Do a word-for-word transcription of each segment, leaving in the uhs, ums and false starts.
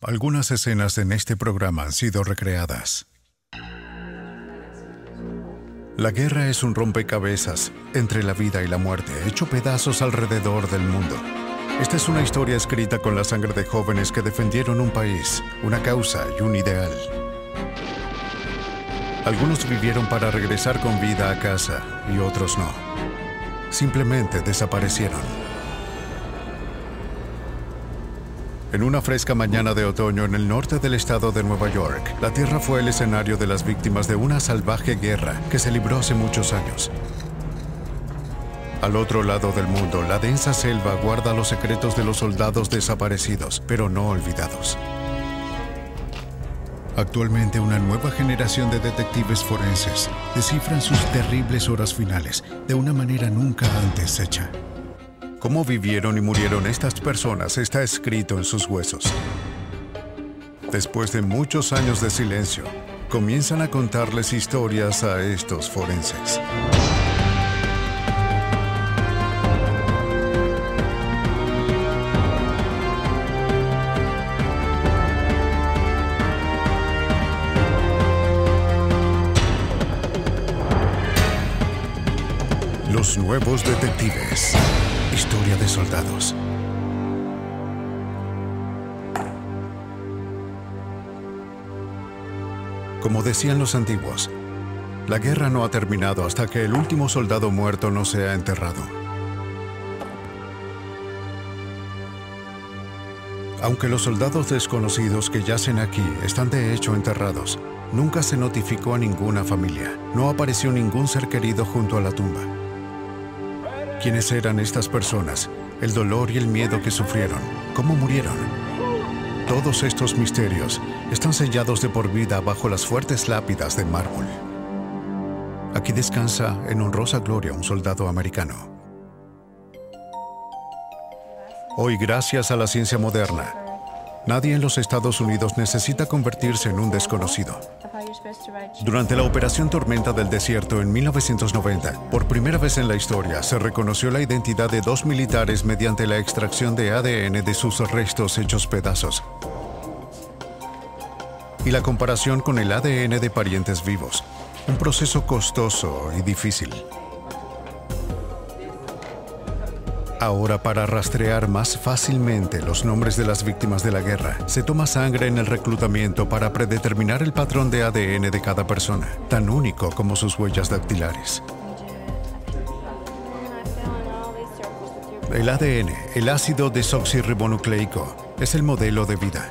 Algunas escenas en este programa han sido recreadas. La guerra es un rompecabezas entre la vida y la muerte, hecho pedazos alrededor del mundo. Esta es una historia escrita con la sangre de jóvenes que defendieron un país, una causa y un ideal. Algunos vivieron para regresar con vida a casa y otros no. Simplemente desaparecieron. En una fresca mañana de otoño en el norte del estado de Nueva York, la tierra fue el escenario de las víctimas de una salvaje guerra que se libró hace muchos años. Al otro lado del mundo, la densa selva guarda los secretos de los soldados desaparecidos, pero no olvidados. Actualmente, una nueva generación de detectives forenses descifran sus terribles horas finales de una manera nunca antes hecha. Cómo vivieron y murieron estas personas está escrito en sus huesos. Después de muchos años de silencio, comienzan a contarles historias a estos forenses. Los nuevos detectives. Historia de soldados. Como decían los antiguos, la guerra no ha terminado hasta que el último soldado muerto no sea enterrado. Aunque los soldados desconocidos que yacen aquí están de hecho enterrados, nunca se notificó a ninguna familia. No apareció ningún ser querido junto a la tumba. ¿Quiénes eran estas personas? El dolor y el miedo que sufrieron. ¿Cómo murieron? Todos estos misterios están sellados de por vida bajo las fuertes lápidas de mármol. Aquí descansa en honrosa gloria un soldado americano. Hoy, gracias a la ciencia moderna, nadie en los Estados Unidos necesita convertirse en un desconocido. Durante la Operación Tormenta del Desierto en mil novecientos noventa, por primera vez en la historia, se reconoció la identidad de dos militares mediante la extracción de A D N de sus restos hechos pedazos y la comparación con el A D N de parientes vivos, un proceso costoso y difícil. Ahora, para rastrear más fácilmente los nombres de las víctimas de la guerra, se toma sangre en el reclutamiento para predeterminar el patrón de A D N de cada persona, tan único como sus huellas dactilares. El A D N, el ácido desoxirribonucleico, es el modelo de vida.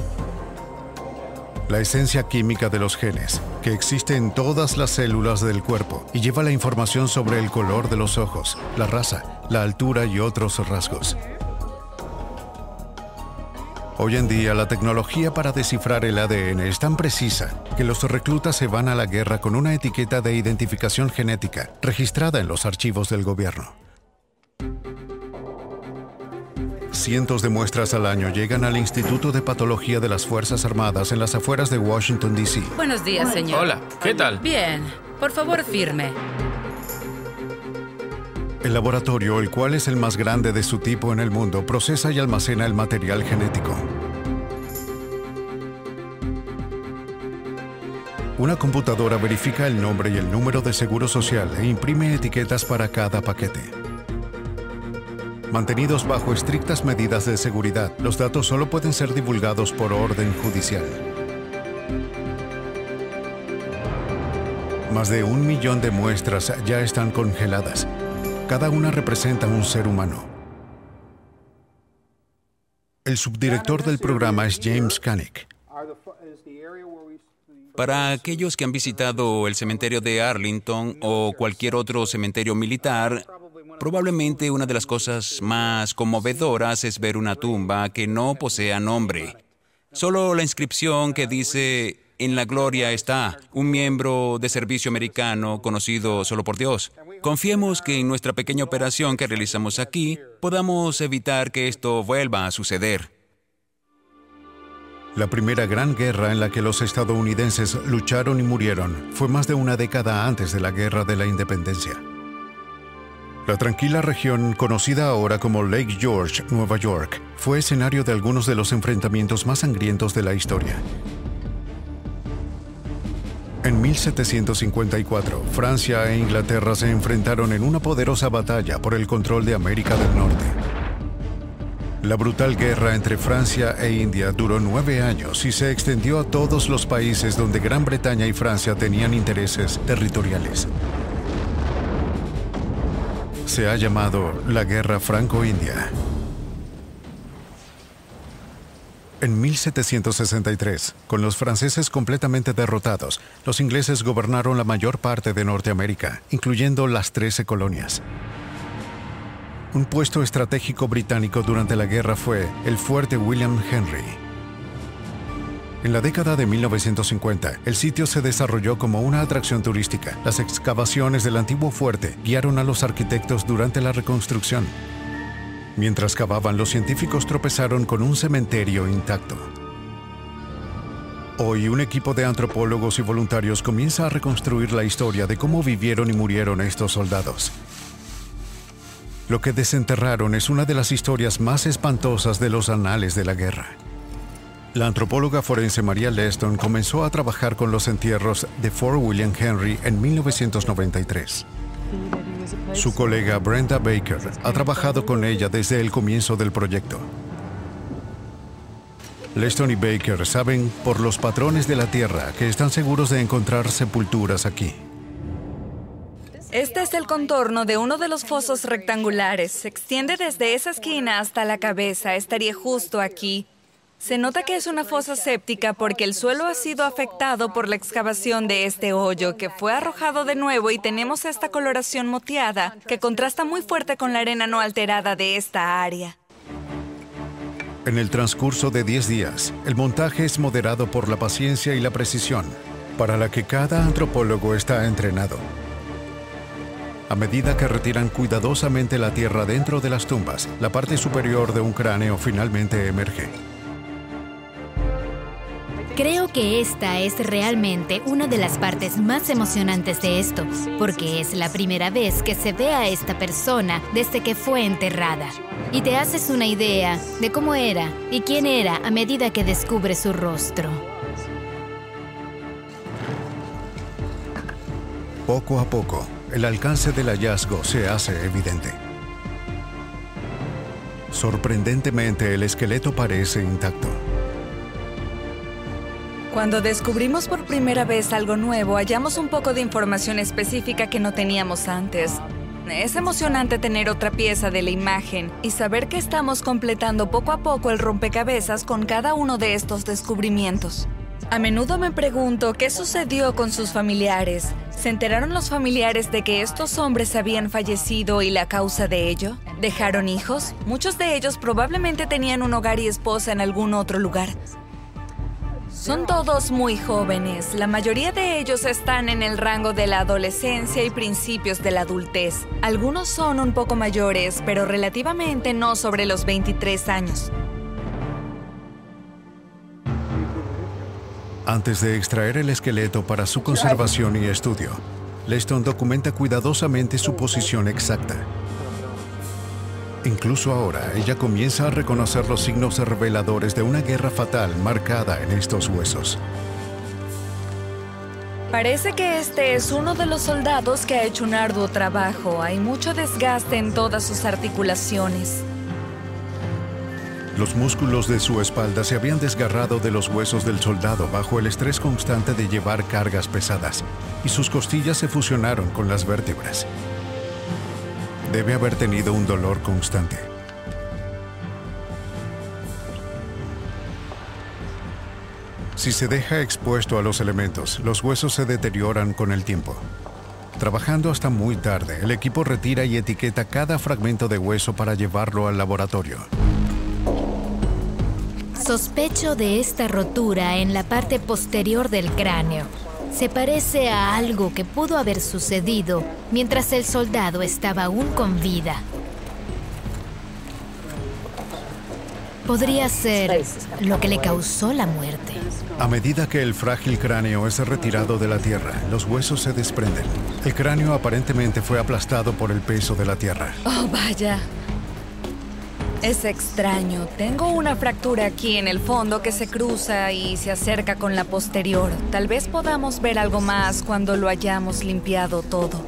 La esencia química de los genes, que existe en todas las células del cuerpo y lleva la información sobre el color de los ojos, la raza, la altura y otros rasgos. Hoy en día, la tecnología para descifrar el A D N es tan precisa que los reclutas se van a la guerra con una etiqueta de identificación genética registrada en los archivos del gobierno. Cientos de muestras al año llegan al Instituto de Patología de las Fuerzas Armadas en las afueras de Washington, D C Buenos días, señor. Hola, ¿qué tal? Bien. Por favor, firme. El laboratorio, el cual es el más grande de su tipo en el mundo, procesa y almacena el material genético. Una computadora verifica el nombre y el número de seguro social e imprime etiquetas para cada paquete. Mantenidos bajo estrictas medidas de seguridad, los datos solo pueden ser divulgados por orden judicial. Más de un millón de muestras ya están congeladas. Cada una representa un ser humano. El subdirector del programa es James Kanick. Para aquellos que han visitado el cementerio de Arlington o cualquier otro cementerio militar, probablemente una de las cosas más conmovedoras es ver una tumba que no posea nombre. Solo la inscripción que dice: en la gloria está un miembro de servicio americano conocido solo por Dios. Confiemos que en nuestra pequeña operación que realizamos aquí podamos evitar que esto vuelva a suceder. La primera gran guerra en la que los estadounidenses lucharon y murieron fue más de una década antes de la Guerra de la Independencia. La tranquila región, conocida ahora como Lake George, Nueva York, fue escenario de algunos de los enfrentamientos más sangrientos de la historia. En mil setecientos cincuenta y cuatro, Francia e Inglaterra se enfrentaron en una poderosa batalla por el control de América del Norte. La brutal guerra entre Francia e India duró nueve años y se extendió a todos los países donde Gran Bretaña y Francia tenían intereses territoriales. Se ha llamado la Guerra Franco-India. En mil setecientos sesenta y tres, con los franceses completamente derrotados, los ingleses gobernaron la mayor parte de Norteamérica, incluyendo las trece colonias. Un puesto estratégico británico durante la guerra fue el Fuerte William Henry. En la década de mil novecientos cincuenta, el sitio se desarrolló como una atracción turística. Las excavaciones del antiguo fuerte guiaron a los arquitectos durante la reconstrucción. Mientras cavaban, los científicos tropezaron con un cementerio intacto. Hoy, un equipo de antropólogos y voluntarios comienza a reconstruir la historia de cómo vivieron y murieron estos soldados. Lo que desenterraron es una de las historias más espantosas de los anales de la guerra. La antropóloga forense Maria Leston comenzó a trabajar con los entierros de Fort William Henry en mil novecientos noventa y tres. Su colega Brenda Baker ha trabajado con ella desde el comienzo del proyecto. Leston y Baker saben por los patrones de la tierra que están seguros de encontrar sepulturas aquí. Este es el contorno de uno de los fosos rectangulares. Se extiende desde esa esquina hasta la cabeza. Estaría justo aquí. Se nota que es una fosa séptica porque el suelo ha sido afectado por la excavación de este hoyo, que fue arrojado de nuevo, y tenemos esta coloración moteada que contrasta muy fuerte con la arena no alterada de esta área. En el transcurso de diez días, el montaje es moderado por la paciencia y la precisión, para la que cada antropólogo está entrenado. A medida que retiran cuidadosamente la tierra dentro de las tumbas, la parte superior de un cráneo finalmente emerge. Creo que esta es realmente una de las partes más emocionantes de esto, porque es la primera vez que se ve a esta persona desde que fue enterrada. Y te haces una idea de cómo era y quién era a medida que descubres su rostro. Poco a poco, el alcance del hallazgo se hace evidente. Sorprendentemente, el esqueleto parece intacto. Cuando descubrimos por primera vez algo nuevo, hallamos un poco de información específica que no teníamos antes. Es emocionante tener otra pieza de la imagen y saber que estamos completando poco a poco el rompecabezas con cada uno de estos descubrimientos. A menudo me pregunto qué sucedió con sus familiares. ¿Se enteraron los familiares de que estos hombres habían fallecido y la causa de ello? ¿Dejaron hijos? Muchos de ellos probablemente tenían un hogar y esposa en algún otro lugar. Son todos muy jóvenes. La mayoría de ellos están en el rango de la adolescencia y principios de la adultez. Algunos son un poco mayores, pero relativamente no sobre los veintitrés años. Antes de extraer el esqueleto para su conservación y estudio, Leston documenta cuidadosamente su posición exacta. Incluso ahora, ella comienza a reconocer los signos reveladores de una guerra fatal marcada en estos huesos. Parece que este es uno de los soldados que ha hecho un arduo trabajo. Hay mucho desgaste en todas sus articulaciones. Los músculos de su espalda se habían desgarrado de los huesos del soldado bajo el estrés constante de llevar cargas pesadas, y sus costillas se fusionaron con las vértebras. Debe haber tenido un dolor constante. Si se deja expuesto a los elementos, los huesos se deterioran con el tiempo. Trabajando hasta muy tarde, el equipo retira y etiqueta cada fragmento de hueso para llevarlo al laboratorio. Sospecho de esta rotura en la parte posterior del cráneo. Se parece a algo que pudo haber sucedido mientras el soldado estaba aún con vida. Podría ser lo que le causó la muerte. A medida que el frágil cráneo es retirado de la tierra, los huesos se desprenden. El cráneo aparentemente fue aplastado por el peso de la tierra. Oh, vaya. Es extraño. Tengo una fractura aquí en el fondo que se cruza y se acerca con la posterior. Tal vez podamos ver algo más cuando lo hayamos limpiado todo.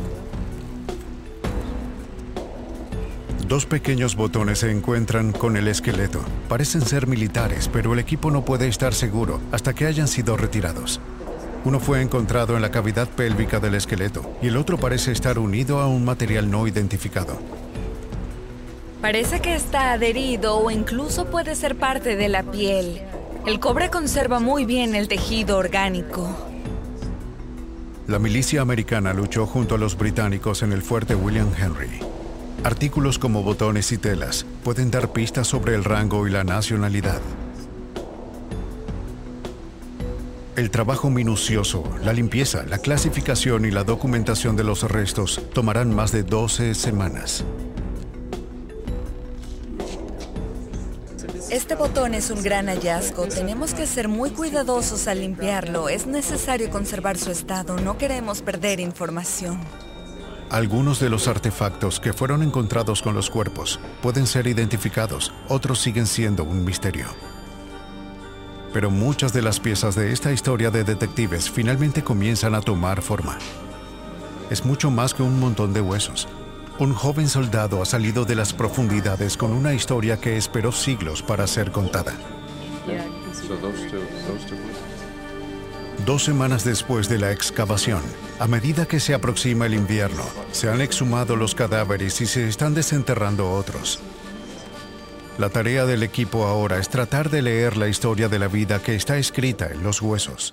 Dos pequeños botones se encuentran con el esqueleto. Parecen ser militares, pero el equipo no puede estar seguro hasta que hayan sido retirados. Uno fue encontrado en la cavidad pélvica del esqueleto y el otro parece estar unido a un material no identificado. Parece que está adherido o incluso puede ser parte de la piel. El cobre conserva muy bien el tejido orgánico. La milicia americana luchó junto a los británicos en el fuerte William Henry. Artículos como botones y telas pueden dar pistas sobre el rango y la nacionalidad. El trabajo minucioso, la limpieza, la clasificación y la documentación de los restos tomarán más de doce semanas. Este botón es un gran hallazgo. Tenemos que ser muy cuidadosos al limpiarlo. Es necesario conservar su estado. No queremos perder información. Algunos de los artefactos que fueron encontrados con los cuerpos pueden ser identificados, otros siguen siendo un misterio. Pero muchas de las piezas de esta historia de detectives finalmente comienzan a tomar forma. Es mucho más que un montón de huesos. Un joven soldado ha salido de las profundidades con una historia que esperó siglos para ser contada. Dos semanas después de la excavación, a medida que se aproxima el invierno, se han exhumado los cadáveres y se están desenterrando otros. La tarea del equipo ahora es tratar de leer la historia de la vida que está escrita en los huesos.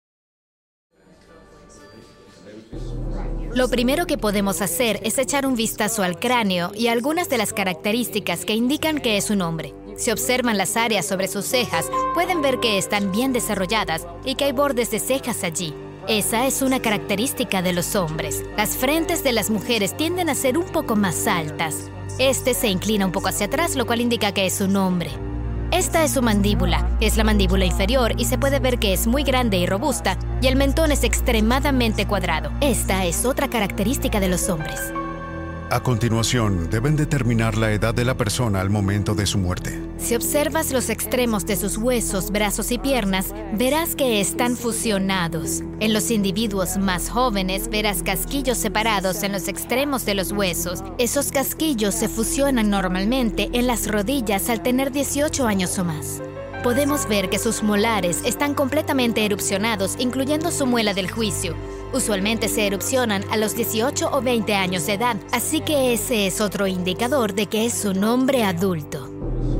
Lo primero que podemos hacer es echar un vistazo al cráneo y algunas de las características que indican que es un hombre. Si observan las áreas sobre sus cejas, pueden ver que están bien desarrolladas y que hay bordes de cejas allí. Esa es una característica de los hombres. Las frentes de las mujeres tienden a ser un poco más altas. Este se inclina un poco hacia atrás, lo cual indica que es un hombre. Esta es su mandíbula. Es la mandíbula inferior y se puede ver que es muy grande y robusta, y el mentón es extremadamente cuadrado. Esta es otra característica de los hombres. A continuación, deben determinar la edad de la persona al momento de su muerte. Si observas los extremos de sus huesos, brazos y piernas, verás que están fusionados. En los individuos más jóvenes, verás casquillos separados en los extremos de los huesos. Esos casquillos se fusionan normalmente en las rodillas al tener dieciocho años o más. Podemos ver que sus molares están completamente erupcionados, incluyendo su muela del juicio. Usualmente se erupcionan a los dieciocho o veinte años de edad, así que ese es otro indicador de que es un hombre adulto.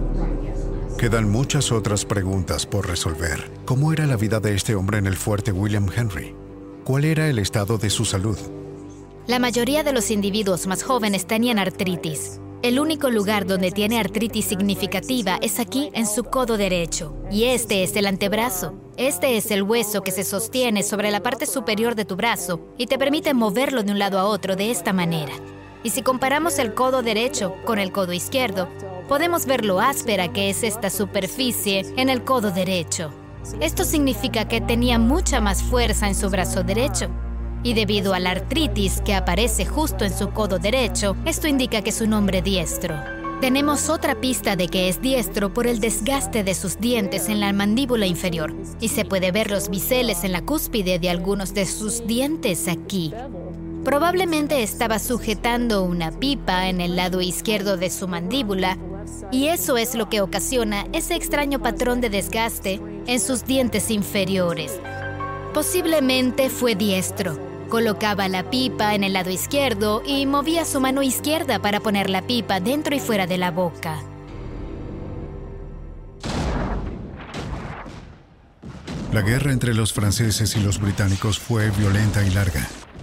Quedan muchas otras preguntas por resolver. ¿Cómo era la vida de este hombre en el fuerte William Henry? ¿Cuál era el estado de su salud? La mayoría de los individuos más jóvenes tenían artritis. El único lugar donde tiene artritis significativa es aquí, en su codo derecho. Y este es el antebrazo. Este es el hueso que se sostiene sobre la parte superior de tu brazo y te permite moverlo de un lado a otro de esta manera. Y si comparamos el codo derecho con el codo izquierdo, podemos ver lo áspera que es esta superficie en el codo derecho. Esto significa que tenía mucha más fuerza en su brazo derecho. Y debido a la artritis que aparece justo en su codo derecho, esto indica que es un hombre diestro. Tenemos otra pista de que es diestro por el desgaste de sus dientes en la mandíbula inferior, y se puede ver los biseles en la cúspide de algunos de sus dientes aquí. Probablemente estaba sujetando una pipa en el lado izquierdo de su mandíbula, y eso es lo que ocasiona ese extraño patrón de desgaste en sus dientes inferiores. Posiblemente fue diestro. Colocaba la pipa en el lado izquierdo y movía su mano izquierda para poner la pipa dentro y fuera de la boca. La guerra entre los franceses y los británicos fue violenta y larga.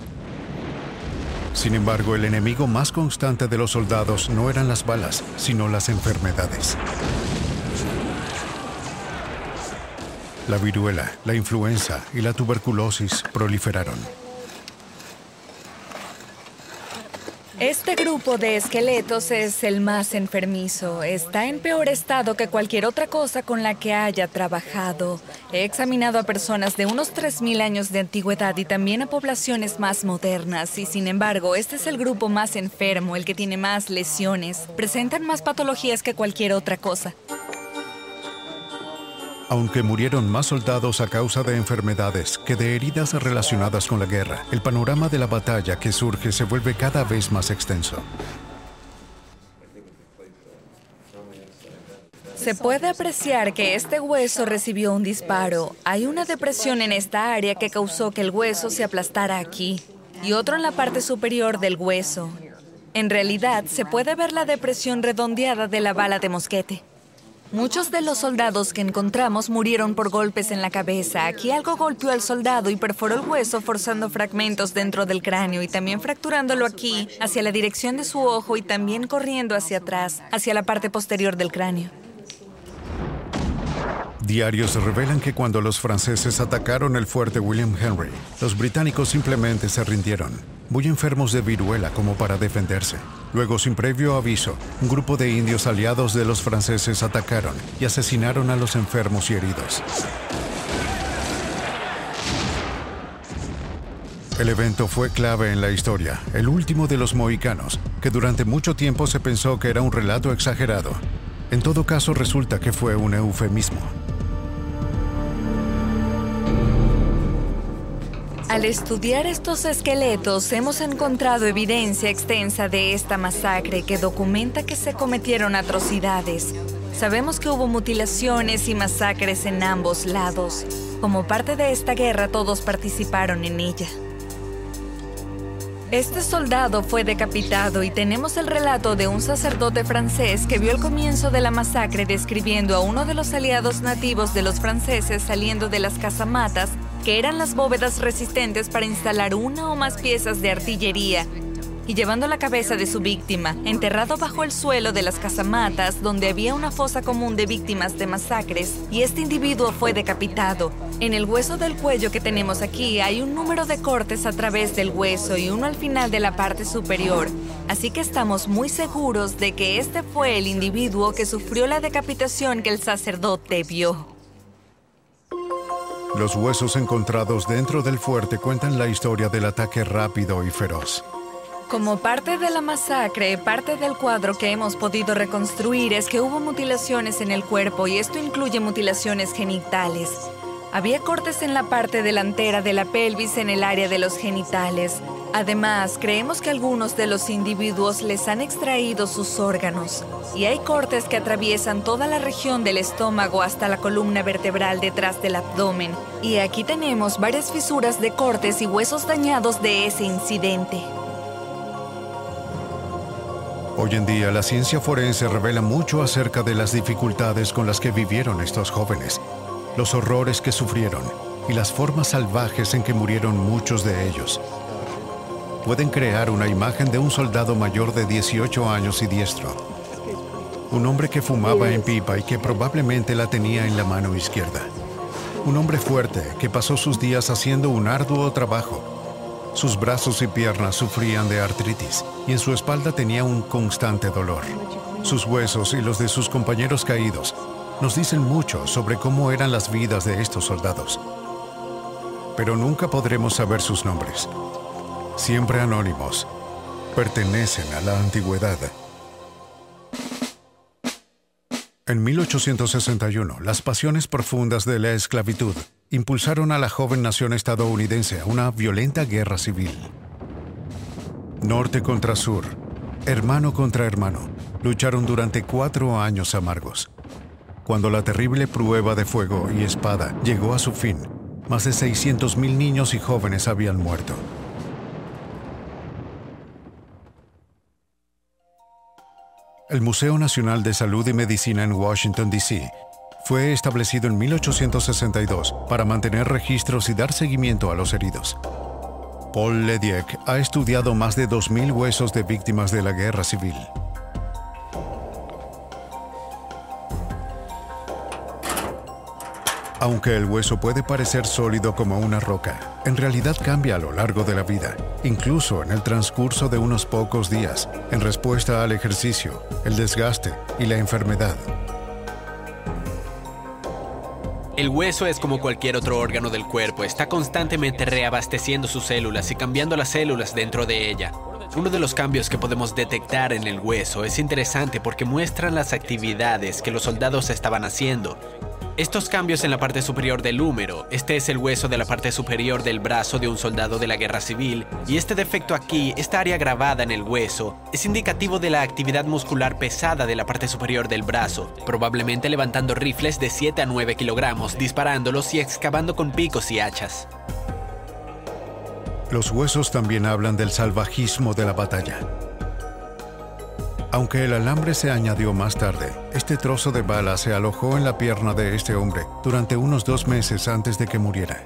Sin embargo, el enemigo más constante de los soldados no eran las balas, sino las enfermedades. La viruela, la influenza y la tuberculosis proliferaron. Este grupo de esqueletos es el más enfermizo. Está en peor estado que cualquier otra cosa con la que haya trabajado. He examinado a personas de unos tres mil años de antigüedad y también a poblaciones más modernas. Y sin embargo, este es el grupo más enfermo, el que tiene más lesiones. Presentan más patologías que cualquier otra cosa. Aunque murieron más soldados a causa de enfermedades que de heridas relacionadas con la guerra, el panorama de la batalla que surge se vuelve cada vez más extenso. Se puede apreciar que este hueso recibió un disparo. Hay una depresión en esta área que causó que el hueso se aplastara aquí, y otro en la parte superior del hueso. En realidad, se puede ver la depresión redondeada de la bala de mosquete. Muchos de los soldados que encontramos murieron por golpes en la cabeza. Aquí algo golpeó al soldado y perforó el hueso, forzando fragmentos dentro del cráneo y también fracturándolo aquí, hacia la dirección de su ojo y también corriendo hacia atrás, hacia la parte posterior del cráneo. Diarios revelan que cuando los franceses atacaron el fuerte William Henry, los británicos simplemente se rindieron, muy enfermos de viruela como para defenderse. Luego, sin previo aviso, un grupo de indios aliados de los franceses atacaron y asesinaron a los enfermos y heridos. El evento fue clave en la historia, el último de los mohicanos, que durante mucho tiempo se pensó que era un relato exagerado. En todo caso, resulta que fue un eufemismo. Al estudiar estos esqueletos, hemos encontrado evidencia extensa de esta masacre que documenta que se cometieron atrocidades. Sabemos que hubo mutilaciones y masacres en ambos lados. Como parte de esta guerra, todos participaron en ella. Este soldado fue decapitado y tenemos el relato de un sacerdote francés que vio el comienzo de la masacre describiendo a uno de los aliados nativos de los franceses saliendo de las casamatas, que eran las bóvedas resistentes para instalar una o más piezas de artillería, y llevando la cabeza de su víctima, enterrado bajo el suelo de las casamatas, donde había una fosa común de víctimas de masacres, y este individuo fue decapitado. En el hueso del cuello que tenemos aquí hay un número de cortes a través del hueso y uno al final de la parte superior, así que estamos muy seguros de que este fue el individuo que sufrió la decapitación que el sacerdote vio. Los huesos encontrados dentro del fuerte cuentan la historia del ataque rápido y feroz. Como parte de la masacre, parte del cuadro que hemos podido reconstruir es que hubo mutilaciones en el cuerpo y esto incluye mutilaciones genitales. Había cortes en la parte delantera de la pelvis en el área de los genitales. Además, creemos que algunos de los individuos les han extraído sus órganos. Y hay cortes que atraviesan toda la región del estómago hasta la columna vertebral detrás del abdomen. Y aquí tenemos varias fisuras de cortes y huesos dañados de ese incidente. Hoy en día, la ciencia forense revela mucho acerca de las dificultades con las que vivieron estos jóvenes, los horrores que sufrieron y las formas salvajes en que murieron muchos de ellos. Pueden crear una imagen de un soldado mayor de dieciocho años y diestro. Un hombre que fumaba en pipa y que probablemente la tenía en la mano izquierda. Un hombre fuerte que pasó sus días haciendo un arduo trabajo. Sus brazos y piernas sufrían de artritis y en su espalda tenía un constante dolor. Sus huesos y los de sus compañeros caídos nos dicen mucho sobre cómo eran las vidas de estos soldados. Pero nunca podremos saber sus nombres. Siempre anónimos, pertenecen a la antigüedad. En mil ochocientos sesenta y uno, las pasiones profundas de la esclavitud impulsaron a la joven nación estadounidense a una violenta guerra civil. Norte contra sur, hermano contra hermano, lucharon durante cuatro años amargos. Cuando la terrible prueba de fuego y espada llegó a su fin, más de seiscientos mil niños y jóvenes habían muerto. El Museo Nacional de Salud y Medicina en Washington, D C fue establecido en mil ochocientos sesenta y dos para mantener registros y dar seguimiento a los heridos. Paul Lediek ha estudiado más de dos mil huesos de víctimas de la guerra civil. Aunque el hueso puede parecer sólido como una roca, en realidad cambia a lo largo de la vida, incluso en el transcurso de unos pocos días, en respuesta al ejercicio, el desgaste y la enfermedad. El hueso es como cualquier otro órgano del cuerpo, está constantemente reabasteciendo sus células y cambiando las células dentro de ella. Uno de los cambios que podemos detectar en el hueso es interesante porque muestran las actividades que los soldados estaban haciendo. Estos cambios en la parte superior del húmero, este es el hueso de la parte superior del brazo de un soldado de la guerra civil, y este defecto aquí, esta área grabada en el hueso, es indicativo de la actividad muscular pesada de la parte superior del brazo, probablemente levantando rifles de siete a nueve kilogramos, disparándolos y excavando con picos y hachas. Los huesos también hablan del salvajismo de la batalla. Aunque el alambre se añadió más tarde, este trozo de bala se alojó en la pierna de este hombre durante unos dos meses antes de que muriera.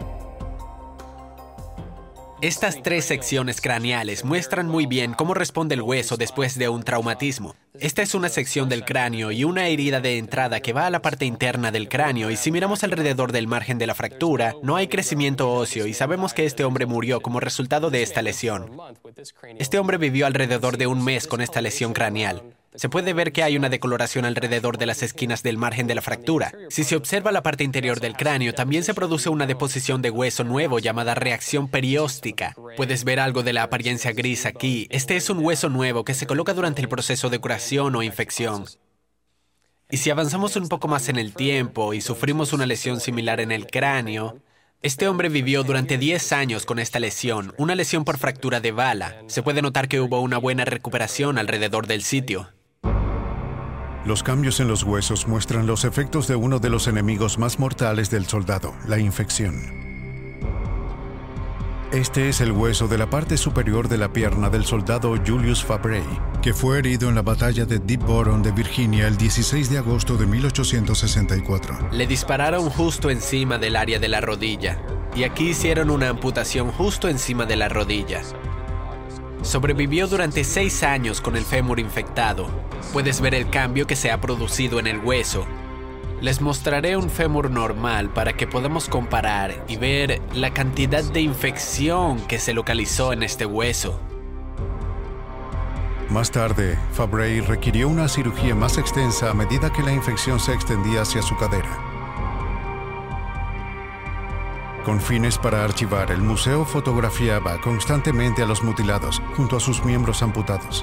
Estas tres secciones craneales muestran muy bien cómo responde el hueso después de un traumatismo. Esta es una sección del cráneo y una herida de entrada que va a la parte interna del cráneo, y si miramos alrededor del margen de la fractura, no hay crecimiento óseo y sabemos que este hombre murió como resultado de esta lesión. Este hombre vivió alrededor de un mes con esta lesión craneal. Se puede ver que hay una decoloración alrededor de las esquinas del margen de la fractura. Si se observa la parte interior del cráneo, también se produce una deposición de hueso nuevo llamada reacción perióstica. Puedes ver algo de la apariencia gris aquí. Este es un hueso nuevo que se coloca durante el proceso de curación o infección. Y si avanzamos un poco más en el tiempo y sufrimos una lesión similar en el cráneo, este hombre vivió durante diez años con esta lesión, una lesión por fractura de bala. Se puede notar que hubo una buena recuperación alrededor del sitio. Los cambios en los huesos muestran los efectos de uno de los enemigos más mortales del soldado, la infección. Este es el hueso de la parte superior de la pierna del soldado Julius Fabray, que fue herido en la batalla de Deep Bottom de Virginia el dieciséis de agosto de mil ochocientos sesenta y cuatro. Le dispararon justo encima del área de la rodilla, y aquí hicieron una amputación justo encima de la rodilla. Sobrevivió durante seis años con el fémur infectado. Puedes ver el cambio que se ha producido en el hueso. Les mostraré un fémur normal para que podamos comparar y ver la cantidad de infección que se localizó en este hueso. Más tarde, Fabray requirió una cirugía más extensa a medida que la infección se extendía hacia su cadera. Con fines para archivar, el museo fotografiaba constantemente a los mutilados junto a sus miembros amputados.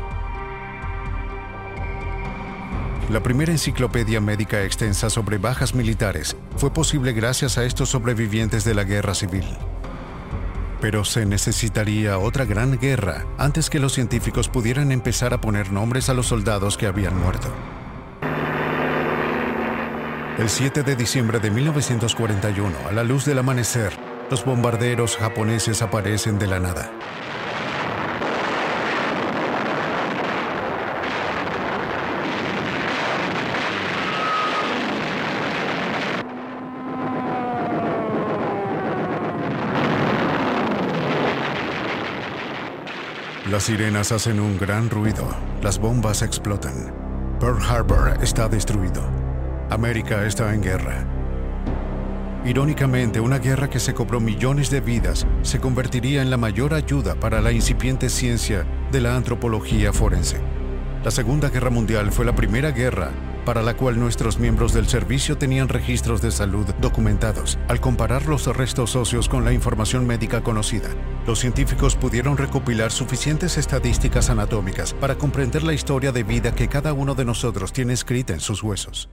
La primera enciclopedia médica extensa sobre bajas militares fue posible gracias a estos sobrevivientes de la guerra civil. Pero se necesitaría otra gran guerra antes que los científicos pudieran empezar a poner nombres a los soldados que habían muerto. El siete de diciembre de mil novecientos cuarenta y uno, a la luz del amanecer, los bombarderos japoneses aparecen de la nada. Las sirenas hacen un gran ruido, las bombas explotan. Pearl Harbor está destruido. América está en guerra. Irónicamente, una guerra que se cobró millones de vidas se convertiría en la mayor ayuda para la incipiente ciencia de la antropología forense. La Segunda Guerra Mundial fue la primera guerra para la cual nuestros miembros del servicio tenían registros de salud documentados. Al comparar los restos óseos con la información médica conocida, los científicos pudieron recopilar suficientes estadísticas anatómicas para comprender la historia de vida que cada uno de nosotros tiene escrita en sus huesos.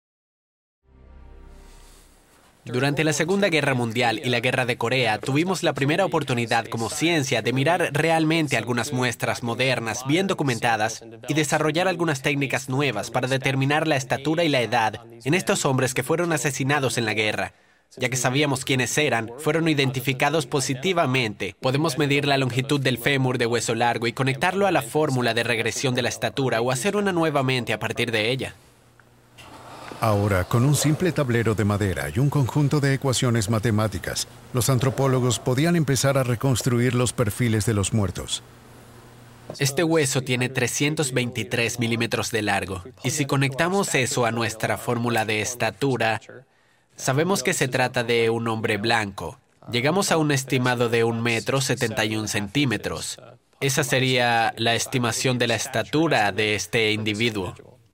Durante la Segunda Guerra Mundial y la Guerra de Corea, tuvimos la primera oportunidad como ciencia de mirar realmente algunas muestras modernas, bien documentadas, y desarrollar algunas técnicas nuevas para determinar la estatura y la edad en estos hombres que fueron asesinados en la guerra. Ya que sabíamos quiénes eran, fueron identificados positivamente. Podemos medir la longitud del fémur de hueso largo y conectarlo a la fórmula de regresión de la estatura o hacer una nuevamente a partir de ella. Ahora, con un simple tablero de madera y un conjunto de ecuaciones matemáticas, los antropólogos podían empezar a reconstruir los perfiles de los muertos. Este hueso tiene trescientos veintitrés milímetros de largo, y si conectamos eso a nuestra fórmula de estatura, Sabemos que se trata de un hombre blanco. Llegamos a un estimado de un metro setenta y un centímetros. Esa sería la estimación de la estatura de este individuo.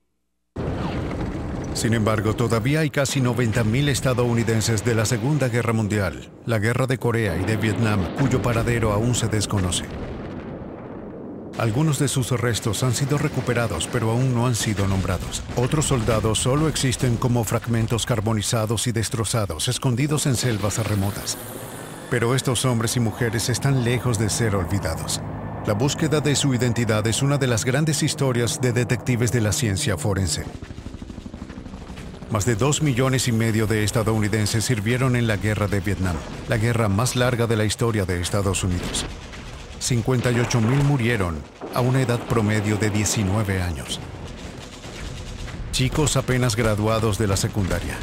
Sin embargo, todavía hay casi noventa mil estadounidenses de la Segunda Guerra Mundial, la Guerra de Corea y de Vietnam, cuyo paradero aún se desconoce. Algunos de sus restos han sido recuperados, pero aún no han sido nombrados. Otros soldados solo existen como fragmentos carbonizados y destrozados, escondidos en selvas remotas. Pero estos hombres y mujeres están lejos de ser olvidados. La búsqueda de su identidad es una de las grandes historias de detectives de la ciencia forense. Más de dos millones y medio de estadounidenses sirvieron en la Guerra de Vietnam, la guerra más larga de la historia de Estados Unidos. cincuenta y ocho mil murieron a una edad promedio de diecinueve años. Chicos apenas graduados de la secundaria.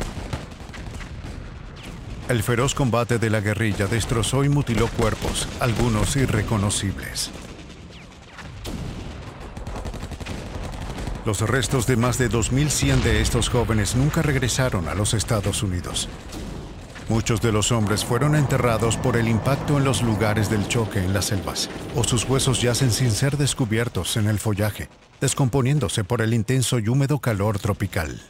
El feroz combate de la guerrilla destrozó y mutiló cuerpos, algunos irreconocibles. Los restos de más de dos mil cien de estos jóvenes nunca regresaron a los Estados Unidos. Muchos de los hombres fueron enterrados por el impacto en los lugares del choque en las selvas, o sus huesos yacen sin ser descubiertos en el follaje, descomponiéndose por el intenso y húmedo calor tropical.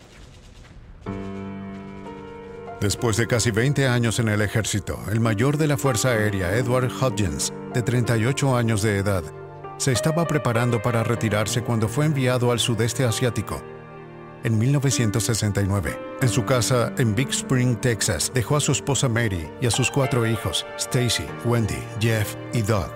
Después de casi veinte años en el ejército, el mayor de la Fuerza Aérea, Edward Hodgins, de treinta y ocho años de edad, se estaba preparando para retirarse cuando fue enviado al sudeste asiático. En mil novecientos sesenta y nueve, en su casa en Big Spring, Texas, dejó a su esposa Mary y a sus cuatro hijos, Stacy, Wendy, Jeff y Doug.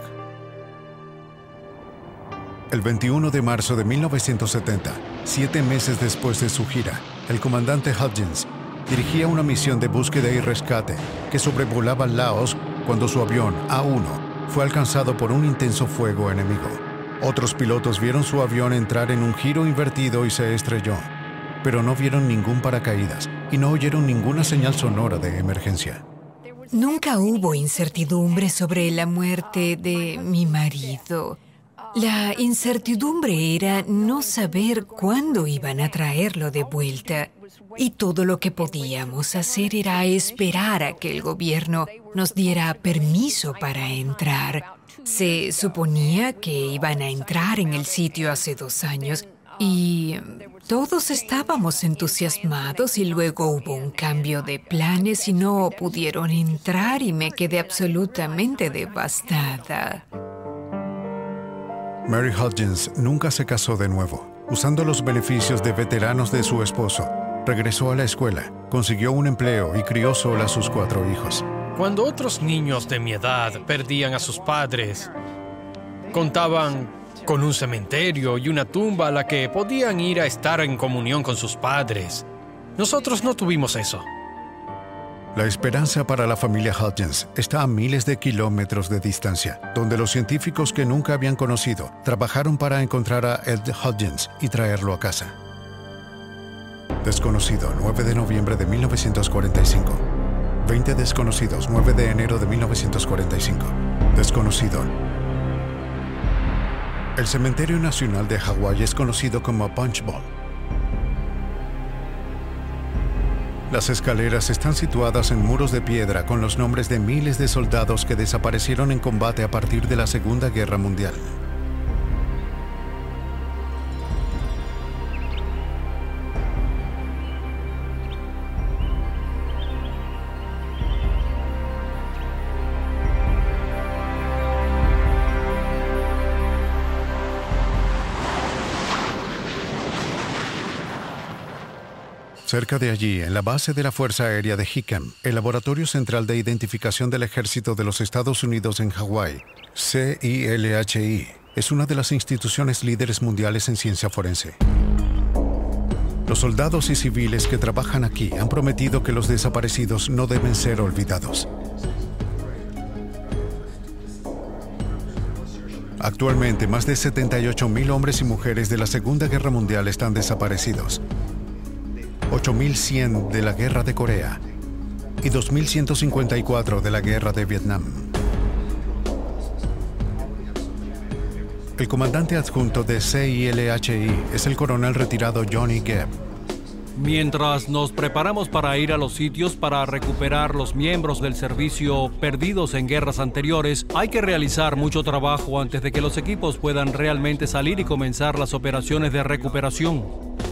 El veintiuno de marzo de mil novecientos setenta, siete meses después de su gira, el comandante Hodgins dirigía una misión de búsqueda y rescate que sobrevolaba Laos cuando su avión A uno fue alcanzado por un intenso fuego enemigo. Otros pilotos vieron su avión entrar en un giro invertido y se estrelló, pero no vieron ningún paracaídas y no oyeron ninguna señal sonora de emergencia. Nunca hubo incertidumbre sobre la muerte de mi marido. La incertidumbre era no saber cuándo iban a traerlo de vuelta. Y todo lo que podíamos hacer era esperar a que el gobierno nos diera permiso para entrar. Se suponía que iban a entrar en el sitio hace dos años y todos estábamos entusiasmados y luego hubo un cambio de planes y no pudieron entrar y me quedé absolutamente devastada. Mary Hodgins nunca se casó de nuevo. Usando los beneficios de veteranos de su esposo, regresó a la escuela, consiguió un empleo y crió sola a sus cuatro hijos. Cuando otros niños de mi edad perdían a sus padres, contaban con un cementerio y una tumba a la que podían ir a estar en comunión con sus padres. Nosotros no tuvimos eso. La esperanza para la familia Hodgins está a miles de kilómetros de distancia, donde los científicos que nunca habían conocido trabajaron para encontrar a Ed Hodgins y traerlo a casa. Desconocido, nueve de noviembre de mil novecientos cuarenta y cinco. veinte desconocidos, nueve de enero de mil novecientos cuarenta y cinco. Desconocido. El Cementerio Nacional de Hawái es conocido como Punch Bowl. Las escaleras están situadas en muros de piedra con los nombres de miles de soldados que desaparecieron en combate a partir de la Segunda Guerra Mundial. Cerca de allí, en la base de la Fuerza Aérea de Hickam, el Laboratorio Central de Identificación del Ejército de los Estados Unidos en Hawái, C I L H I, es una de las instituciones líderes mundiales en ciencia forense. Los soldados y civiles que trabajan aquí han prometido que los desaparecidos no deben ser olvidados. Actualmente, más de setenta y ocho mil hombres y mujeres de la Segunda Guerra Mundial están desaparecidos. ocho mil cien de la Guerra de Corea y dos mil ciento cincuenta y cuatro de la Guerra de Vietnam. El comandante adjunto de C I L H I es el coronel retirado Johnny Gebb. Mientras nos preparamos para ir a los sitios para recuperar los miembros del servicio perdidos en guerras anteriores, hay que realizar mucho trabajo antes de que los equipos puedan realmente salir y comenzar las operaciones de recuperación.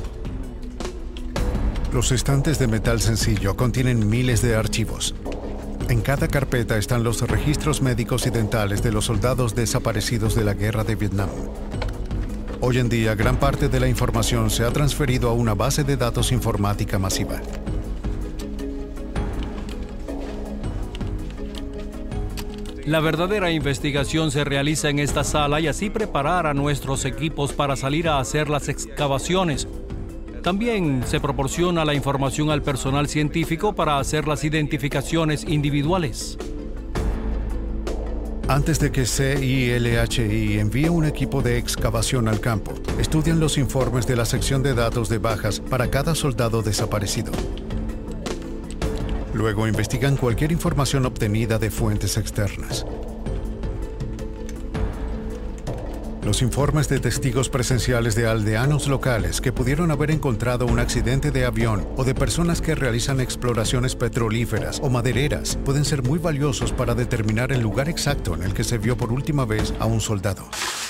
Los estantes de metal sencillo contienen miles de archivos. En cada carpeta están los registros médicos y dentales de los soldados desaparecidos de la guerra de Vietnam. Hoy en día, gran parte de la información se ha transferido a una base de datos informática masiva. La verdadera investigación se realiza en esta sala y así preparar a nuestros equipos para salir a hacer las excavaciones. También se proporciona la información al personal científico para hacer las identificaciones individuales. Antes de que C I L H I envíe un equipo de excavación al campo, estudian los informes de la sección de datos de bajas para cada soldado desaparecido. Luego investigan cualquier información obtenida de fuentes externas. Los informes de testigos presenciales de aldeanos locales que pudieron haber encontrado un accidente de avión o de personas que realizan exploraciones petrolíferas o madereras pueden ser muy valiosos para determinar el lugar exacto en el que se vio por última vez a un soldado.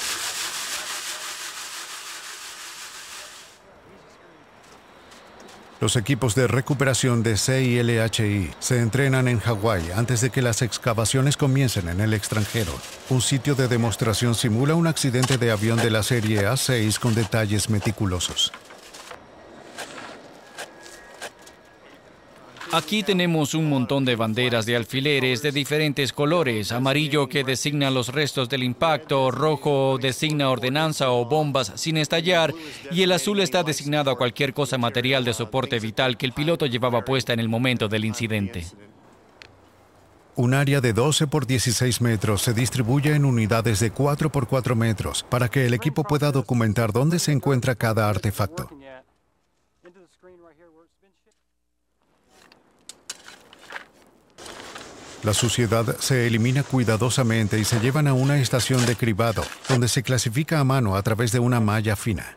Los equipos de recuperación de C I L H I se entrenan en Hawái antes de que las excavaciones comiencen en el extranjero. Un sitio de demostración simula un accidente de avión de la serie A seis con detalles meticulosos. Aquí tenemos un montón de banderas de alfileres de diferentes colores. Amarillo que designa los restos del impacto, rojo designa ordenanza o bombas sin estallar y el azul está designado a cualquier cosa material de soporte vital que el piloto llevaba puesta en el momento del incidente. Un área de doce por dieciséis metros se distribuye en unidades de cuatro por cuatro metros para que el equipo pueda documentar dónde se encuentra cada artefacto. La suciedad se elimina cuidadosamente y se llevan a una estación de cribado, donde se clasifica a mano a través de una malla fina.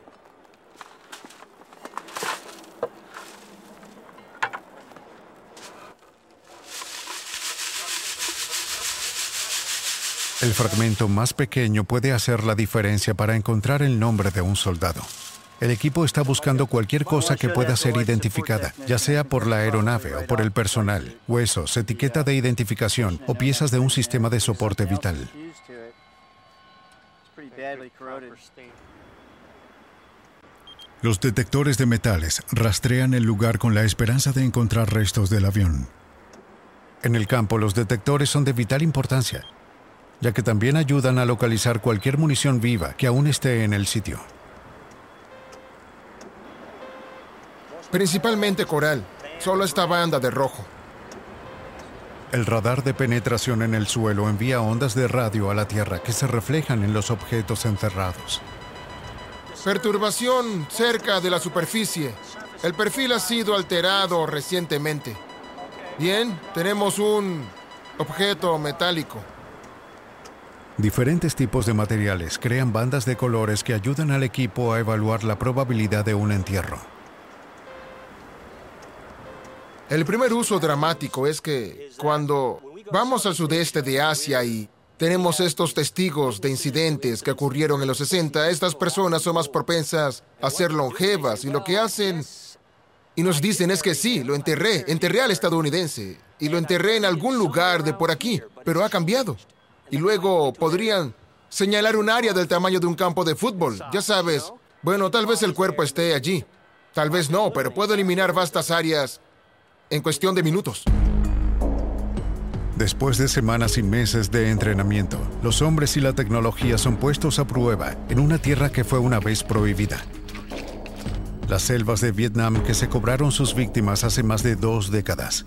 El fragmento más pequeño puede hacer la diferencia para encontrar el nombre de un soldado. El equipo está buscando cualquier cosa que pueda ser identificada, ya sea por la aeronave o por el personal, huesos, etiqueta de identificación o piezas de un sistema de soporte vital. Los detectores de metales rastrean el lugar con la esperanza de encontrar restos del avión. En el campo, los detectores son de vital importancia, ya que también ayudan a localizar cualquier munición viva que aún esté en el sitio. Principalmente coral, solo esta banda de rojo. El radar de penetración en el suelo envía ondas de radio a la Tierra que se reflejan en los objetos enterrados. Perturbación cerca de la superficie. El perfil ha sido alterado recientemente. Bien, tenemos un objeto metálico. Diferentes tipos de materiales crean bandas de colores que ayudan al equipo a evaluar la probabilidad de un entierro. El primer uso dramático es que cuando vamos al sudeste de Asia y tenemos estos testigos de incidentes que ocurrieron en los sesenta, estas personas son más propensas a ser longevas y lo que hacen y nos dicen es que sí, lo enterré, enterré al estadounidense y lo enterré en algún lugar de por aquí, pero ha cambiado. Y luego podrían señalar un área del tamaño de un campo de fútbol, ya sabes. Bueno, tal vez el cuerpo esté allí, tal vez no, pero puedo eliminar vastas áreas en cuestión de minutos. Después de semanas y meses de entrenamiento, los hombres y la tecnología son puestos a prueba en una tierra que fue una vez prohibida. Las selvas de Vietnam que se cobraron sus víctimas hace más de dos décadas.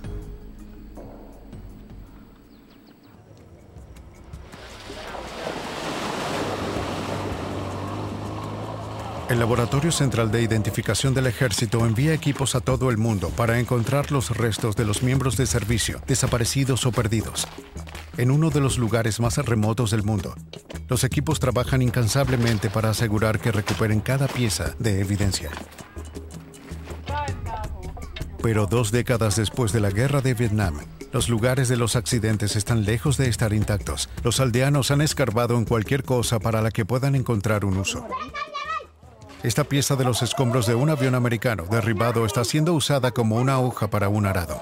El Laboratorio Central de Identificación del Ejército envía equipos a todo el mundo para encontrar los restos de los miembros de servicio, desaparecidos o perdidos. En uno de los lugares más remotos del mundo, los equipos trabajan incansablemente para asegurar que recuperen cada pieza de evidencia. Pero dos décadas después de la guerra de Vietnam, los lugares de los accidentes están lejos de estar intactos. Los aldeanos han escarbado en cualquier cosa para la que puedan encontrar un uso. Esta pieza de los escombros de un avión americano derribado está siendo usada como una hoja para un arado.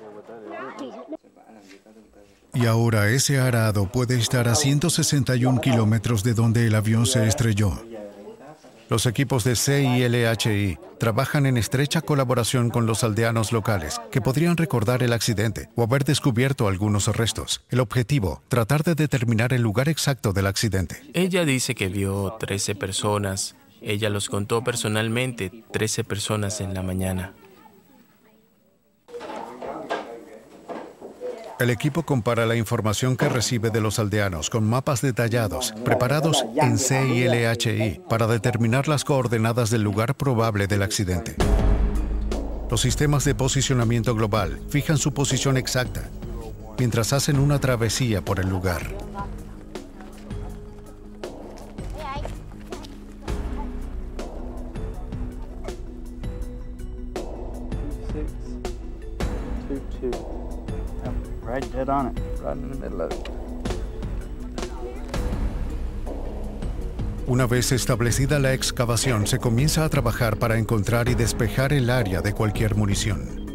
Y ahora ese arado puede estar a ciento sesenta y un kilómetros de donde el avión se estrelló. Los equipos de C I L H I trabajan en estrecha colaboración con los aldeanos locales, que podrían recordar el accidente o haber descubierto algunos restos. El objetivo, tratar de determinar el lugar exacto del accidente. Ella dice que vio trece personas. Ella los contó personalmente, trece personas en la mañana. El equipo compara la información que recibe de los aldeanos con mapas detallados, preparados en C I L H I, para determinar las coordenadas del lugar probable del accidente. Los sistemas de posicionamiento global fijan su posición exacta, mientras hacen una travesía por el lugar. Right dead on it, right in the middle of it. Una vez establecida la excavación, se comienza a trabajar para encontrar y despejar el área de cualquier munición.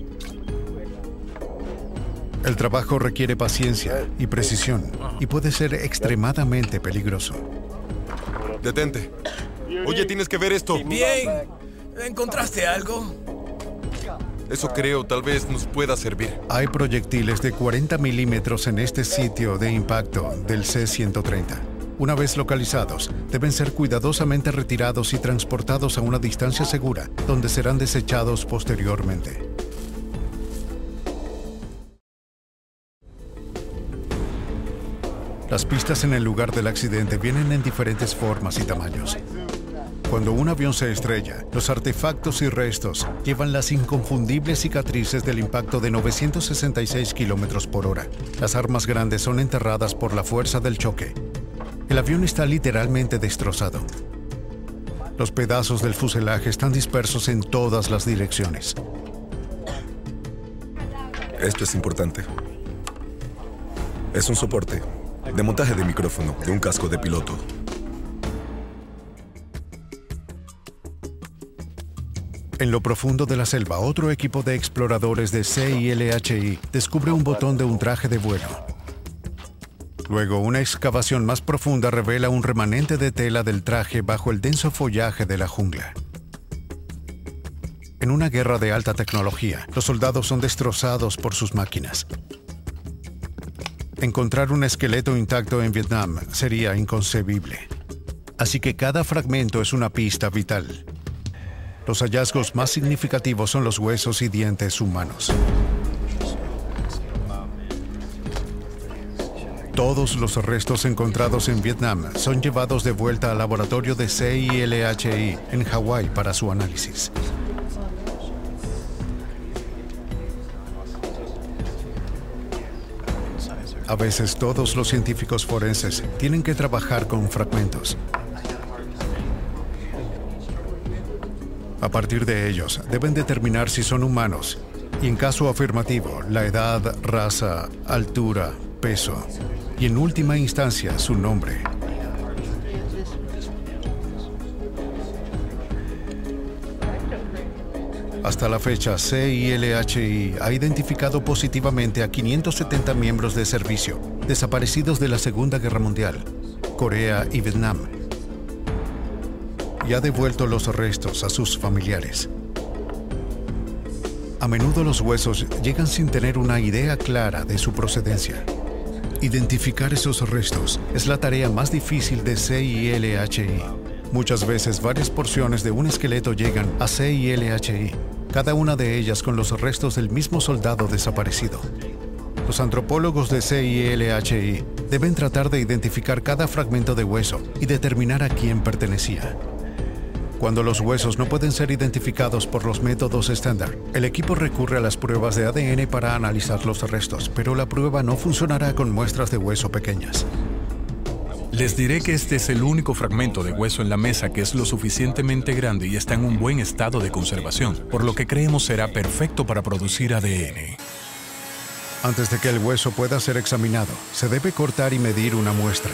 El trabajo requiere paciencia y precisión y puede ser extremadamente peligroso. Detente. Oye, tienes que ver esto. Bien. ¿Encontraste algo? Eso creo, tal vez nos pueda servir. Hay proyectiles de cuarenta milímetros en este sitio de impacto del C ciento treinta. Una vez localizados, deben ser cuidadosamente retirados y transportados a una distancia segura, donde serán desechados posteriormente. Las pistas en el lugar del accidente vienen en diferentes formas y tamaños. Cuando un avión se estrella, los artefactos y restos llevan las inconfundibles cicatrices del impacto de novecientos sesenta y seis kilómetros por hora. Las armas grandes son enterradas por la fuerza del choque. El avión está literalmente destrozado. Los pedazos del fuselaje están dispersos en todas las direcciones. Esto es importante. Es un soporte de montaje de micrófono de un casco de piloto. En lo profundo de la selva, otro equipo de exploradores de C I L H I descubre un botón de un traje de vuelo. Luego, una excavación más profunda revela un remanente de tela del traje bajo el denso follaje de la jungla. En una guerra de alta tecnología, los soldados son destrozados por sus máquinas. Encontrar un esqueleto intacto en Vietnam sería inconcebible. Así que cada fragmento es una pista vital. Los hallazgos más significativos son los huesos y dientes humanos. Todos los restos encontrados en Vietnam son llevados de vuelta al laboratorio de C I L H I en Hawái para su análisis. A veces todos los científicos forenses tienen que trabajar con fragmentos. A partir de ellos, deben determinar si son humanos y, en caso afirmativo, la edad, raza, altura, peso y, en última instancia, su nombre. Hasta la fecha, C I L H I ha identificado positivamente a quinientos setenta miembros de servicio desaparecidos de la Segunda Guerra Mundial, Corea y Vietnam, y ha devuelto los restos a sus familiares. A menudo los huesos llegan sin tener una idea clara de su procedencia. Identificar esos restos es la tarea más difícil de C I L H I. Muchas veces varias porciones de un esqueleto llegan a C I L H I, cada una de ellas con los restos del mismo soldado desaparecido. Los antropólogos de C I L H I deben tratar de identificar cada fragmento de hueso y determinar a quién pertenecía. Cuando los huesos no pueden ser identificados por los métodos estándar, el equipo recurre a las pruebas de A D N para analizar los restos, pero la prueba no funcionará con muestras de hueso pequeñas. Les diré que este es el único fragmento de hueso en la mesa que es lo suficientemente grande y está en un buen estado de conservación, por lo que creemos será perfecto para producir A D N. Antes de que el hueso pueda ser examinado, se debe cortar y medir una muestra.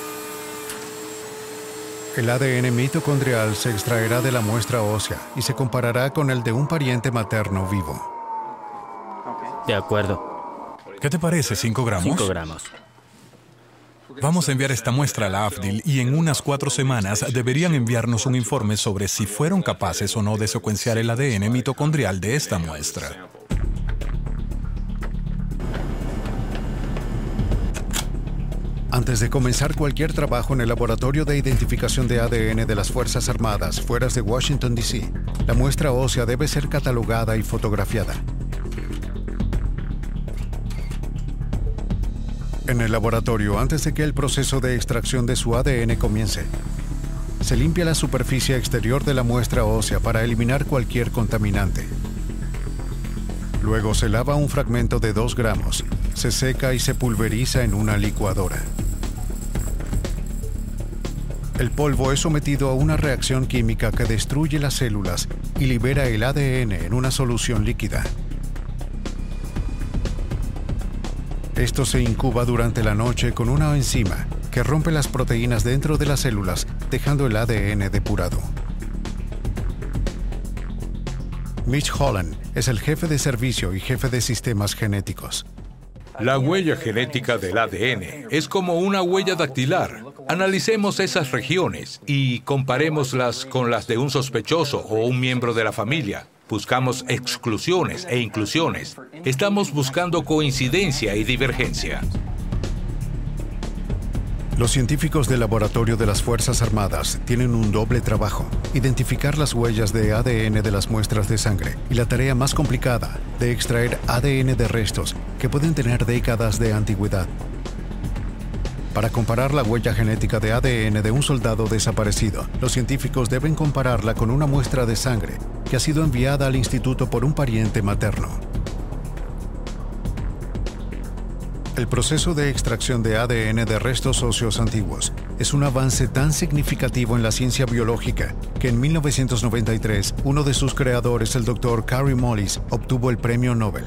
El A D N mitocondrial se extraerá de la muestra ósea y se comparará con el de un pariente materno vivo. De acuerdo. ¿Qué te parece, cinco gramos? cinco gramos. Vamos a enviar esta muestra a la A F D I L y en unas cuatro semanas deberían enviarnos un informe sobre si fueron capaces o no de secuenciar el A D N mitocondrial de esta muestra. Antes de comenzar cualquier trabajo en el laboratorio de identificación de A D N de las Fuerzas Armadas fuera de Washington, D C, la muestra ósea debe ser catalogada y fotografiada. En el laboratorio, antes de que el proceso de extracción de su A D N comience, se limpia la superficie exterior de la muestra ósea para eliminar cualquier contaminante. Luego se lava un fragmento de dos gramos, se seca y se pulveriza en una licuadora. El polvo es sometido a una reacción química que destruye las células y libera el A D N en una solución líquida. Esto se incuba durante la noche con una enzima que rompe las proteínas dentro de las células, dejando el A D N depurado. Mitch Holland es el jefe de servicio y jefe de sistemas genéticos. La huella genética del A D N es como una huella dactilar. Analicemos esas regiones y comparémoslas con las de un sospechoso o un miembro de la familia. Buscamos exclusiones e inclusiones. Estamos buscando coincidencia y divergencia. Los científicos del laboratorio de las Fuerzas Armadas tienen un doble trabajo: identificar las huellas de A D N de las muestras de sangre y la tarea más complicada de extraer A D N de restos que pueden tener décadas de antigüedad. Para comparar la huella genética de A D N de un soldado desaparecido, los científicos deben compararla con una muestra de sangre que ha sido enviada al instituto por un pariente materno. El proceso de extracción de A D N de restos óseos antiguos es un avance tan significativo en la ciencia biológica que en mil novecientos noventa y tres uno de sus creadores, el doctor Kary Mullis, obtuvo el premio Nobel.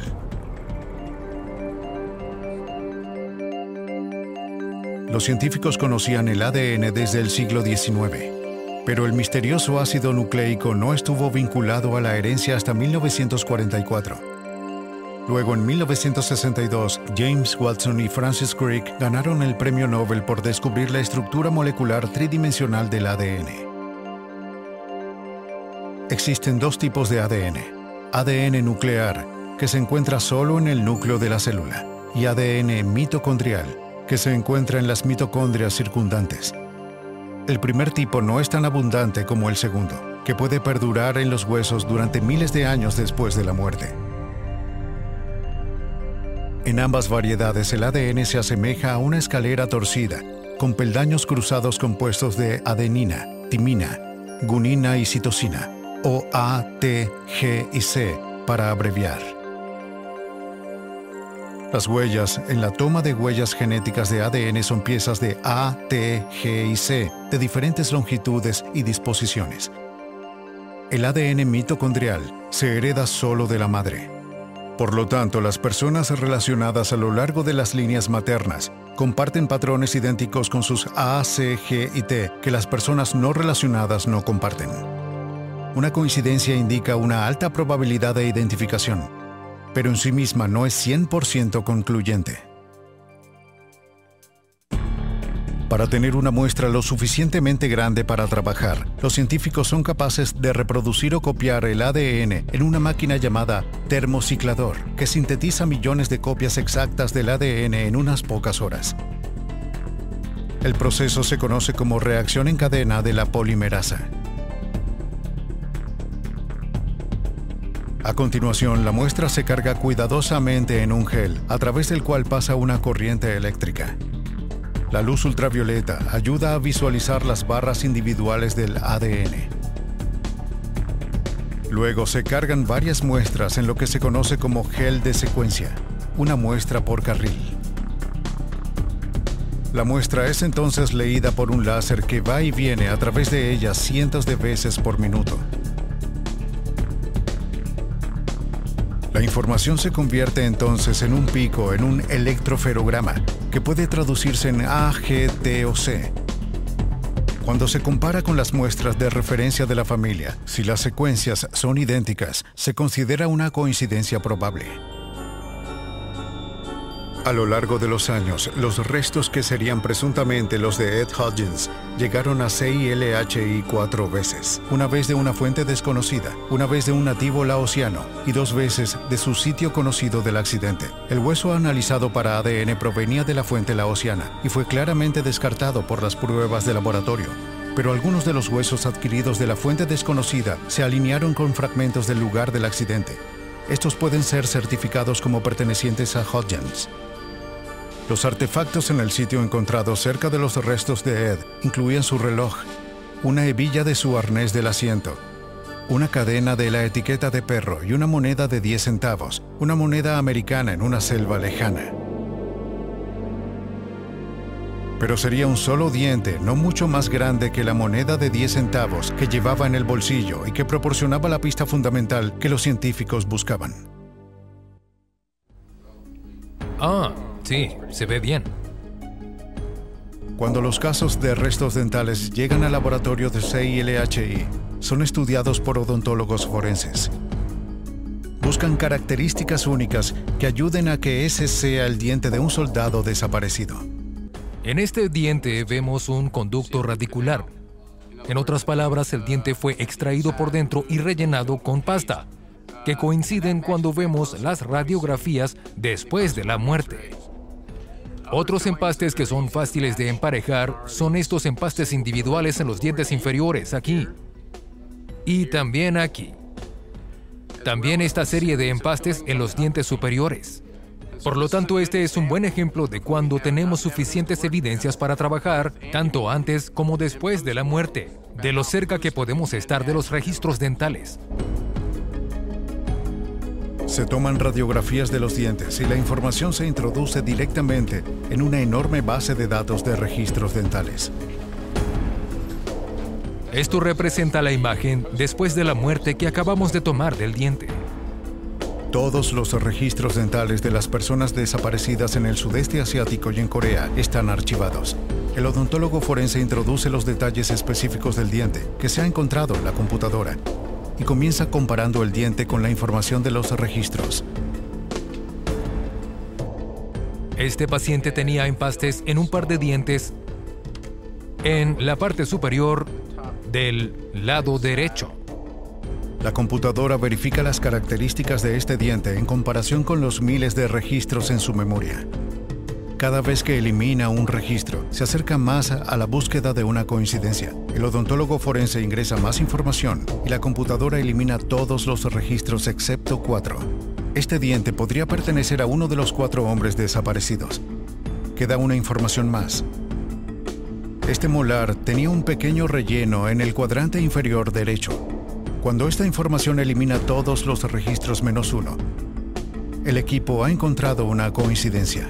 Los científicos conocían el A D N desde el siglo diecinueve, pero el misterioso ácido nucleico no estuvo vinculado a la herencia hasta mil novecientos cuarenta y cuatro. Luego, en mil novecientos sesenta y dos, James Watson y Francis Crick ganaron el premio Nobel por descubrir la estructura molecular tridimensional del A D N. Existen dos tipos de A D N: A D N nuclear, que se encuentra solo en el núcleo de la célula, y A D N mitocondrial, que se encuentra en las mitocondrias circundantes. El primer tipo no es tan abundante como el segundo, que puede perdurar en los huesos durante miles de años después de la muerte. En ambas variedades, el A D N se asemeja a una escalera torcida, con peldaños cruzados compuestos de adenina, timina, gunina y citosina, o A, T, G y C, para abreviar. Las huellas en la toma de huellas genéticas de A D N son piezas de A, T, G y C, de diferentes longitudes y disposiciones. El A D N mitocondrial se hereda solo de la madre. Por lo tanto, las personas relacionadas a lo largo de las líneas maternas comparten patrones idénticos con sus A, C, G y T que las personas no relacionadas no comparten. Una coincidencia indica una alta probabilidad de identificación, pero en sí misma no es cien por ciento concluyente. Para tener una muestra lo suficientemente grande para trabajar, los científicos son capaces de reproducir o copiar el A D N en una máquina llamada termociclador, que sintetiza millones de copias exactas del A D N en unas pocas horas. El proceso se conoce como reacción en cadena de la polimerasa. A continuación, la muestra se carga cuidadosamente en un gel, a través del cual pasa una corriente eléctrica. La luz ultravioleta ayuda a visualizar las barras individuales del A D N. Luego se cargan varias muestras en lo que se conoce como gel de secuencia, una muestra por carril. La muestra es entonces leída por un láser que va y viene a través de ella cientos de veces por minuto. La información se convierte entonces en un pico, en un electroferograma, que puede traducirse en A, G, T o C. Cuando se compara con las muestras de referencia de la familia, si las secuencias son idénticas, se considera una coincidencia probable. A lo largo de los años, los restos que serían presuntamente los de Ed Hodgins llegaron a C I L H I cuatro veces. Una vez de una fuente desconocida, una vez de un nativo laosiano y dos veces de su sitio conocido del accidente. El hueso analizado para A D N provenía de la fuente laosiana y fue claramente descartado por las pruebas de laboratorio. Pero algunos de los huesos adquiridos de la fuente desconocida se alinearon con fragmentos del lugar del accidente. Estos pueden ser certificados como pertenecientes a Hodgins. Los artefactos en el sitio encontrados cerca de los restos de Ed incluían su reloj, una hebilla de su arnés del asiento, una cadena de la etiqueta de perro y una moneda de diez centavos, una moneda americana en una selva lejana. Pero sería un solo diente, no mucho más grande que la moneda de diez centavos que llevaba en el bolsillo y que proporcionaba la pista fundamental que los científicos buscaban. Ah, sí, se ve bien. Cuando los casos de restos dentales llegan al laboratorio de C I L H I, son estudiados por odontólogos forenses. Buscan características únicas que ayuden a que ese sea el diente de un soldado desaparecido. En este diente vemos un conducto radicular. En otras palabras, el diente fue extraído por dentro y rellenado con pasta, que coinciden cuando vemos las radiografías después de la muerte. Otros empastes que son fáciles de emparejar son estos empastes individuales en los dientes inferiores, aquí. Y también aquí. También esta serie de empastes en los dientes superiores. Por lo tanto, este es un buen ejemplo de cuando tenemos suficientes evidencias para trabajar, tanto antes como después de la muerte, de lo cerca que podemos estar de los registros dentales. Se toman radiografías de los dientes y la información se introduce directamente en una enorme base de datos de registros dentales. Esto representa la imagen después de la muerte que acabamos de tomar del diente. Todos los registros dentales de las personas desaparecidas en el sudeste asiático y en Corea están archivados. El odontólogo forense introduce los detalles específicos del diente que se ha encontrado en la computadora y comienza comparando el diente con la información de los registros. Este paciente tenía empastes en un par de dientes en la parte superior del lado derecho. La computadora verifica las características de este diente en comparación con los miles de registros en su memoria. Cada vez que elimina un registro, se acerca más a la búsqueda de una coincidencia. El odontólogo forense ingresa más información y la computadora elimina todos los registros excepto cuatro. Este diente podría pertenecer a uno de los cuatro hombres desaparecidos. Queda una información más. Este molar tenía un pequeño relleno en el cuadrante inferior derecho. Cuando esta información elimina todos los registros menos uno, el equipo ha encontrado una coincidencia.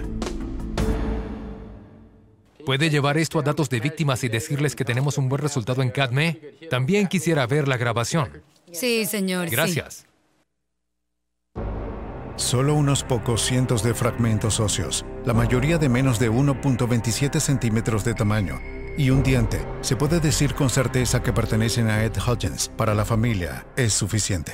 ¿Puede llevar esto a datos de víctimas y decirles que tenemos un buen resultado en C A D M E? También quisiera ver la grabación. Sí, señor. Gracias. Sí. Solo unos pocos cientos de fragmentos óseos, la mayoría de menos de uno punto veintisiete centímetros de tamaño, y un diente, se puede decir con certeza que pertenecen a Ed Hodgins. Para la familia es suficiente.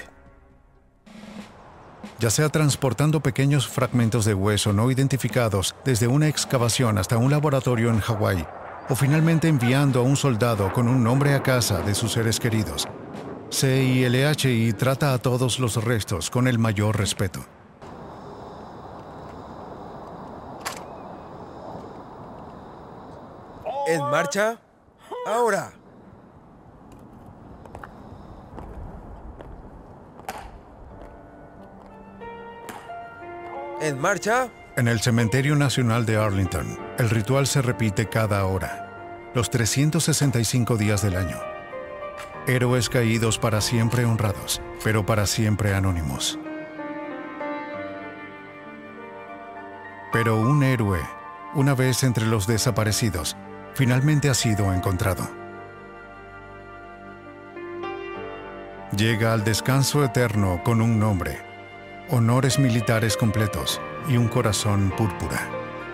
Ya sea transportando pequeños fragmentos de hueso no identificados desde una excavación hasta un laboratorio en Hawái, o finalmente enviando a un soldado con un nombre a casa de sus seres queridos, C I L H I trata a todos los restos con el mayor respeto. ¿En marcha? ¡Ahora! ¿En marcha? En el Cementerio Nacional de Arlington, el ritual se repite cada hora, los trescientos sesenta y cinco días del año. Héroes caídos para siempre honrados, pero para siempre anónimos. Pero un héroe una vez entre los desaparecidos, finalmente ha sido encontrado. Llega al descanso eterno con un nombre, honores militares completos y un corazón púrpura.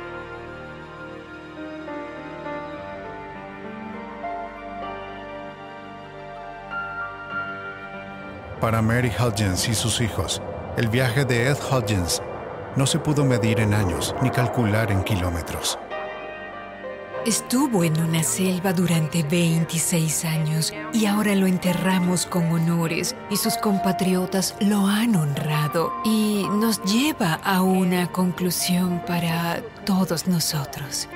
Para Mary Hudgens y sus hijos, el viaje de Ed Hudgens no se pudo medir en años ni calcular en kilómetros. Estuvo en una selva durante veintiséis años y ahora lo enterramos con honores y sus compatriotas lo han honrado y nos lleva a una conclusión para todos nosotros.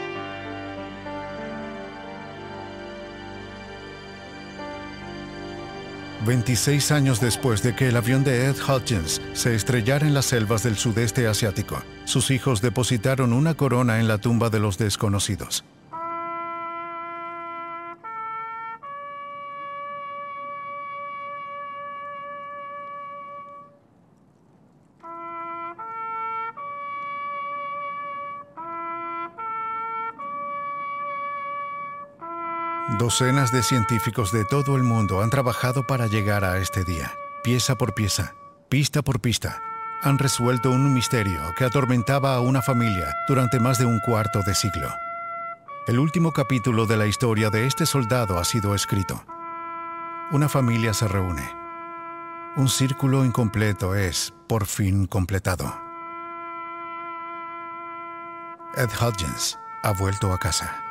veintiséis años después de que el avión de Ed Hudgens se estrellara en las selvas del sudeste asiático, sus hijos depositaron una corona en la tumba de los desconocidos. Docenas de científicos de todo el mundo han trabajado para llegar a este día. Pieza por pieza, pista por pista, han resuelto un misterio que atormentaba a una familia durante más de un cuarto de siglo. El último capítulo de la historia de este soldado ha sido escrito. Una familia se reúne. Un círculo incompleto es, por fin, completado. Ed Hudgens ha vuelto a casa.